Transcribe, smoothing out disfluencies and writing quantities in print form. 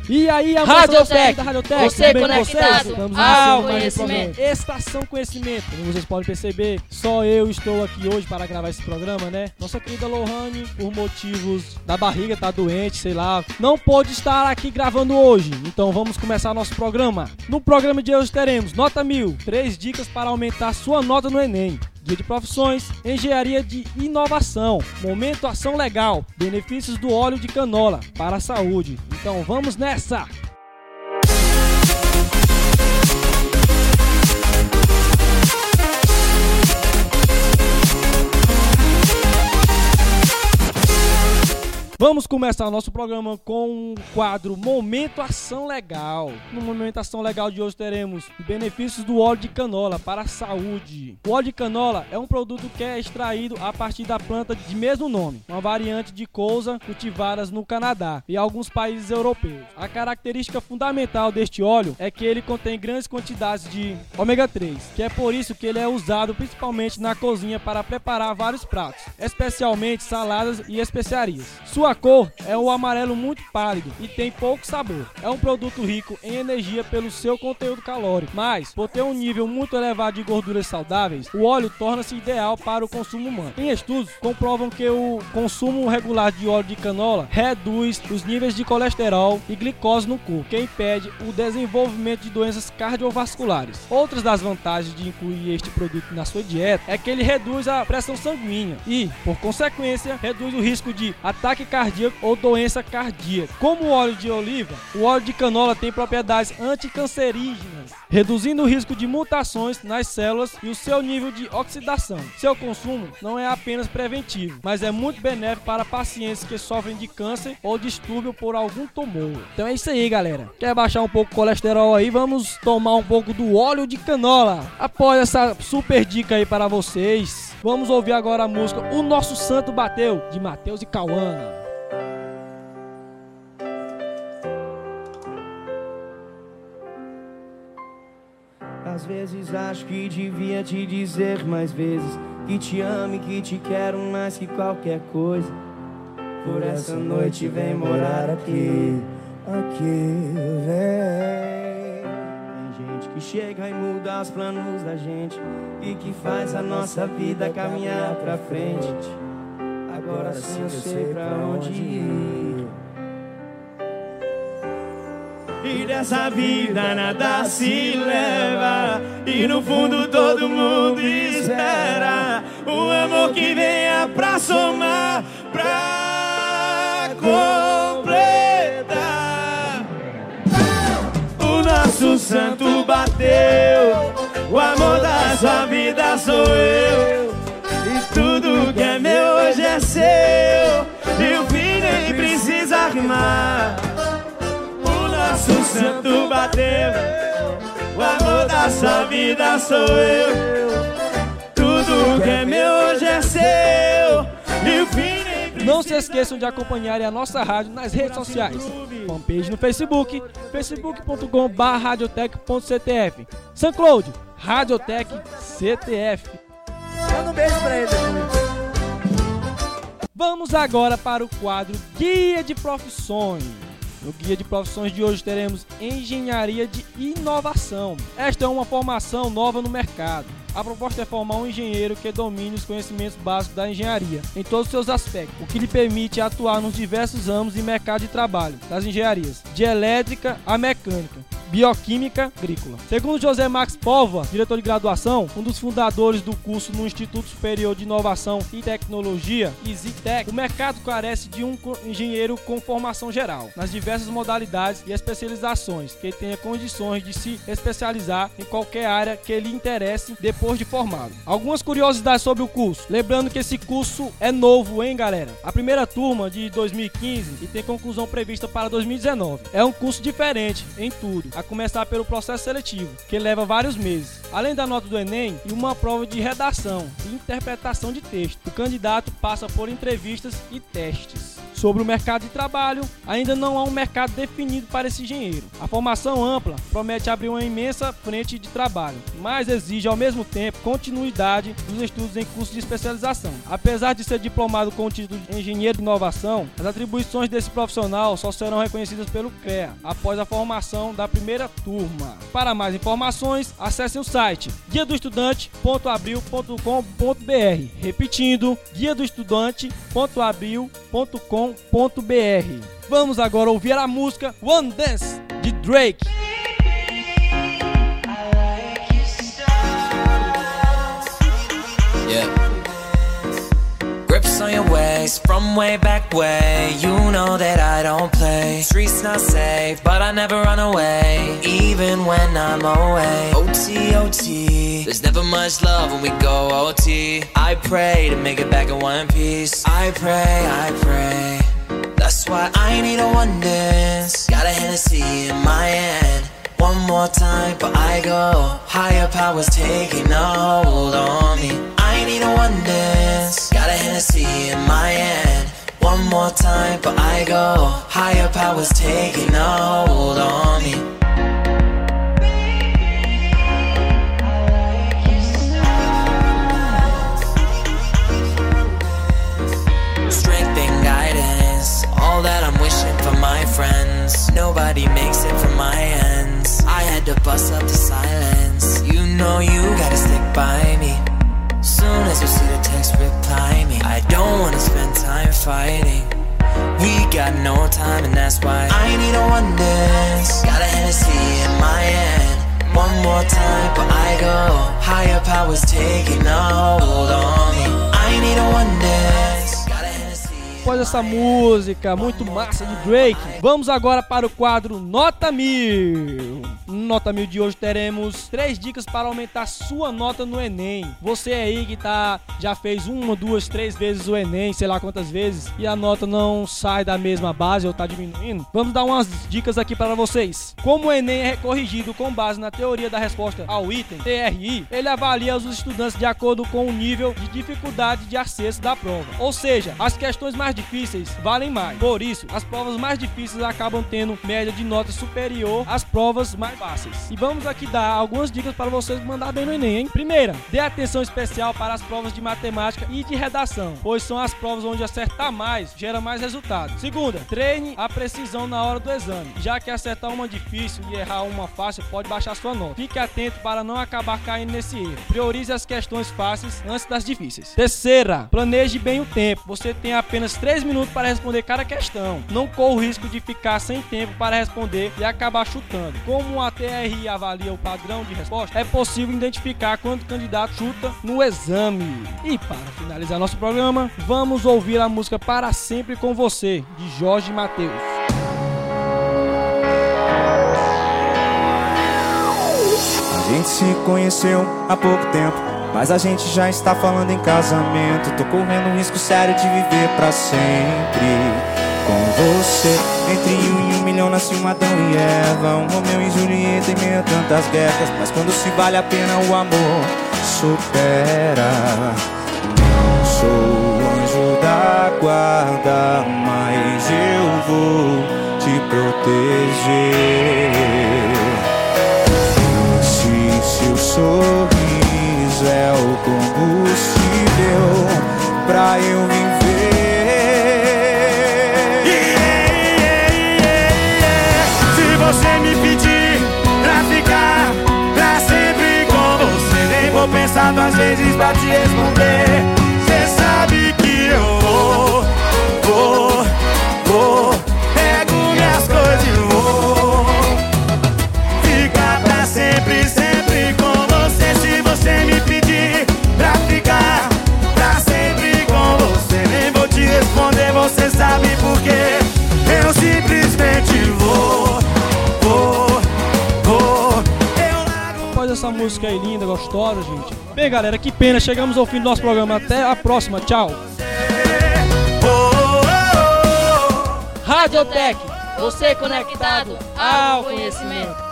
E aí, a Radiotec, da Radiotec, você tudo bem com conectado vocês? Estamos ao mais um conhecimento. programa Estação Conhecimento. Como vocês podem perceber, só eu estou aqui hoje para gravar esse programa, né? Nossa querida Lohane, por motivos da barriga, tá doente, sei lá, não pôde estar aqui gravando hoje. Então vamos começar nosso programa. No programa de hoje teremos Nota 1000, 3 dicas para aumentar sua nota no Enem. Guia de profissões, engenharia de inovação, momento ação legal, benefícios do óleo de canola para a saúde. Então vamos nessa! Vamos começar nosso programa com o quadro Momento Ação Legal. No Momento Ação Legal de hoje teremos benefícios do óleo de canola para a saúde. O óleo de canola é um produto que é extraído a partir da planta de mesmo nome, uma variante de couve cultivadas no Canadá e alguns países europeus. A característica fundamental deste óleo é que ele contém grandes quantidades de ômega 3, que é por isso que ele é usado principalmente na cozinha para preparar vários pratos, especialmente saladas e especiarias. Sua cor é um amarelo muito pálido e tem pouco sabor. É um produto rico em energia pelo seu conteúdo calórico, mas por ter um nível muito elevado de gorduras saudáveis, o óleo torna-se ideal para o consumo humano. Em estudos, comprovam que o consumo regular de óleo de canola reduz os níveis de colesterol e glicose no corpo, que impede o desenvolvimento de doenças cardiovasculares. Outras das vantagens de incluir este produto na sua dieta é que ele reduz a pressão sanguínea e, por consequência, reduz o risco de ataque cardíaco ou doença cardíaca. Como o óleo de oliva, o óleo de canola tem propriedades anticancerígenas, reduzindo o risco de mutações nas células e o seu nível de oxidação. Seu consumo não é apenas preventivo, mas é muito benéfico para pacientes que sofrem de câncer ou distúrbio por algum tumor. Então é isso aí, galera. Quer baixar um pouco o colesterol aí? Vamos tomar um pouco do óleo de canola. Após essa super dica aí para vocês, vamos ouvir agora a música O Nosso Santo Bateu, de Matheus e Cauã. Às vezes acho que devia te dizer mais vezes que te amo e que te quero mais que qualquer coisa. Por essa noite vem morar aqui, vem. Tem gente que chega e muda os planos da gente e que faz a nossa vida caminhar pra frente. Agora sim eu sei pra onde ir. E dessa vida nada se leva, e no fundo todo mundo espera um amor que venha pra somar, pra completar. O nosso santo bateu, o amor da sua vida sou eu, e tudo que é meu hoje é seu, e o fim nem precisa rimar. Nosso santo bateu, o amor da sua vida sou eu, tudo que é meu hoje é seu, e o fim nem precisa. Não se esqueçam de acompanharem a nossa rádio nas redes sociais. Fanpage no Facebook, facebook.com/radiotec.ctf. SoundCloud, Radiotec CTF. Manda um beijo pra ele. Vamos agora para o quadro Guia de Profissões. No Guia de Profissões de hoje teremos Engenharia de Inovação. Esta é uma formação nova no mercado. A proposta é formar um engenheiro que domine os conhecimentos básicos da engenharia, em todos os seus aspectos, o que lhe permite atuar nos diversos ramos e mercado de trabalho das engenharias, de elétrica a mecânica, bioquímica agrícola. Segundo José Max Póvoa, diretor de graduação, um dos fundadores do curso no Instituto Superior de Inovação e Tecnologia, ISITEC, o mercado carece de um engenheiro com formação geral, nas diversas modalidades e especializações, que tenha condições de se especializar em qualquer área que lhe interesse depois de formado. Algumas curiosidades sobre o curso. Lembrando que esse curso é novo, hein, galera? A primeira turma de 2015 e tem conclusão prevista para 2019. É um curso diferente em tudo, a começar pelo processo seletivo, que leva vários meses. Além da nota do Enem e uma prova de redação e interpretação de texto, o candidato passa por entrevistas e testes. Sobre o mercado de trabalho, ainda não há um mercado definido para esse engenheiro. A formação ampla promete abrir uma imensa frente de trabalho, mas exige ao mesmo tempo continuidade dos estudos em cursos de especialização. Apesar de ser diplomado com o título de engenheiro de inovação, as atribuições desse profissional só serão reconhecidas pelo CREA após a formação da primeira turma. Para mais informações, acessem o site guiadoestudante.abril.com.br. Repetindo, guiadoestudante.abril.com.br. Vamos agora ouvir a música One Dance de Drake. Yeah. Grips on your waist from way back way. You know that I don't play. Streets not safe, but I never run away, even when I'm away. OT, OT. There's never much love when we go OT. I pray to make it back in one piece. I pray. That's why I need a one dance. Got a Hennessy in my hand. One more time, but I go. Higher powers taking a hold on me. I need a one dance. Got a Hennessy in my hand. One more time, but I go. Higher powers taking a hold on me. Strength and guidance, all that I'm wishing for my friends. Nobody makes it from my ends. I had to bust up the silence. You know you gotta stick by me. Soon as you see the text, reply me. I don't wanna spend time fighting. We got no time, and that's why I need a one dance. Got a Hennessy in my hand. One more time, but I go. Higher powers taking a hold on me. I need a one dance. Got a Hennessy. Após essa música muito massa de Drake, vamos agora para o quadro Nota 1000. No Nota 1000 de hoje teremos 3 dicas para aumentar sua nota no Enem. Você aí que já fez 1, 2, 3 vezes o Enem, sei lá quantas vezes, e a nota não sai da mesma base ou tá diminuindo, vamos dar umas dicas aqui para vocês. Como o Enem é corrigido com base na teoria da resposta ao item, TRI, ele avalia os estudantes de acordo com o nível de dificuldade de acesso da prova. Ou seja, as questões mais difíceis valem mais. Por isso, as provas mais difíceis acabam tendo média de nota superior às provas mais fáceis. E vamos aqui dar algumas dicas para vocês mandar bem no Enem, hein? Primeira, dê atenção especial para as provas de matemática e de redação, pois são as provas onde acertar mais gera mais resultado. Segunda, treine a precisão na hora do exame, já que acertar uma difícil e errar uma fácil pode baixar sua nota. Fique atento para não acabar caindo nesse erro. Priorize as questões fáceis antes das difíceis. Terceira, planeje bem o tempo. Você tem apenas 3 minutos para responder cada questão. Não corra o risco de ficar sem tempo para responder e acabar chutando. Como a TRI avalia o padrão de resposta, é possível identificar quando o candidato chuta no exame. E para finalizar nosso programa, vamos ouvir a música Para Sempre Com Você, de Jorge Mateus. A gente se conheceu há pouco tempo, mas a gente já está falando em casamento. Tô correndo um risco sério de viver pra sempre com você. Entre 1 e 1 milhão nasce um Adão e Eva, um Romeu e Julieta em meio a tantas guerras. Mas quando se vale a pena o amor supera. Não sou o anjo da guarda, mas eu vou te proteger. Seu sorriso é o combustível pra eu viver. Se você me pedir pra ficar pra sempre com você, nem vou pensar 2 vezes pra te responder. Cê sabe que eu vou, pego minhas coisas e vou ficar pra sempre, sempre com você. Se você me pedir pra ficar pra sempre com você, nem vou te responder, você sabe por quê. Eu simplesmente vou. Após essa música aí linda, gostosa, gente. Bem, galera, que pena, chegamos ao fim do nosso programa. Até a próxima, tchau. Radiotech, você conectado ao conhecimento.